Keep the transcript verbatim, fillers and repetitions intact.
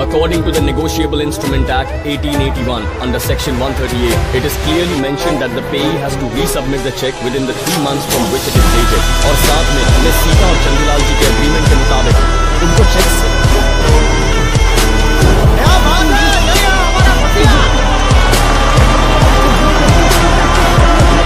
According to the Negotiable Instrument Act eighteen eighty-one, under Section one thirty-eight, it is clearly mentioned that the payee has to resubmit the check within the three months from which it is dated. और साथ में हमें सीता और चंदूलाल जी के agreement के मुताबिक उनको check